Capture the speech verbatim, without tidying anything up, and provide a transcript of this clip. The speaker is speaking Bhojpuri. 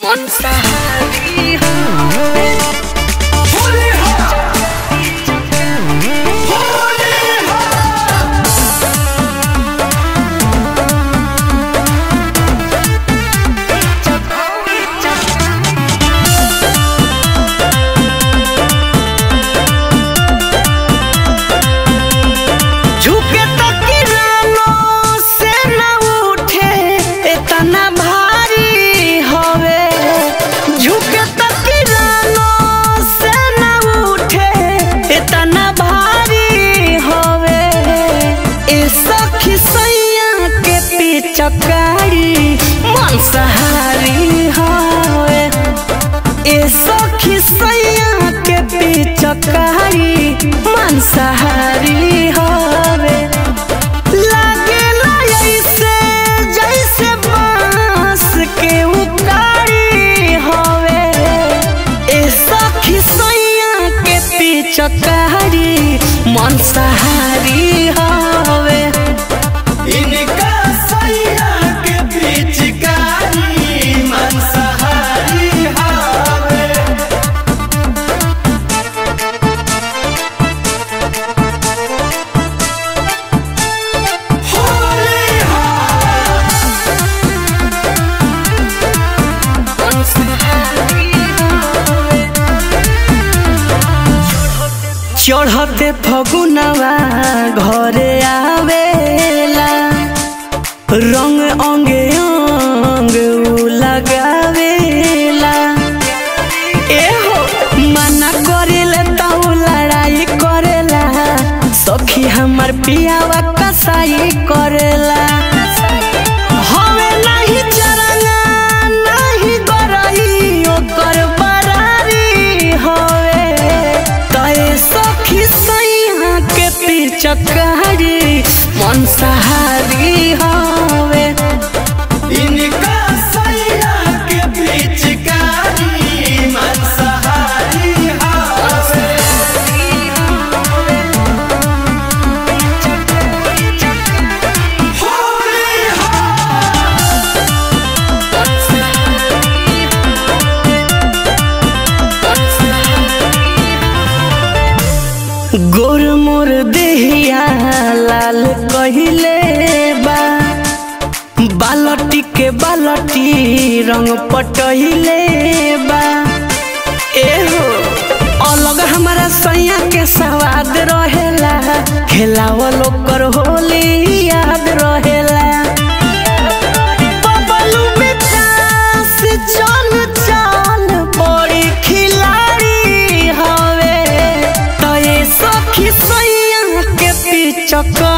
मंसाहारी हो चकारी मंसाहारी होवे ए सखी सैया के पिचकारी मंसाहारी होवे लागे ऐसे जैसे बांस के उकारी होवे ए सखी सैया के पिचकारी मंसाहारी होवे इनका चढ़ते फगुनवा घरे आवेला रंग अंगे अंग लगावेला एहो मना करेला ताऊ लड़ाई करेला सखी हमर पियावा कसाई करेला हवे नहीं चरना नहीं गरई ओकर बरारी हवे तए सखी सैया के पिचकारी मंसाहारी हवे इनका सैया के पिचकारी मंसाहारी हवे गोर मोर देहिया लाल कहिले बा बालटी के बालटी रंग पटहिले बा एहो अलग हमारा सैया के स्वाद रहेला खेलावल ओकर होली याद रहेला बबलू मिठास चल चल बड़ी खिलाड़ी हवे तए सखी सैया के पिचक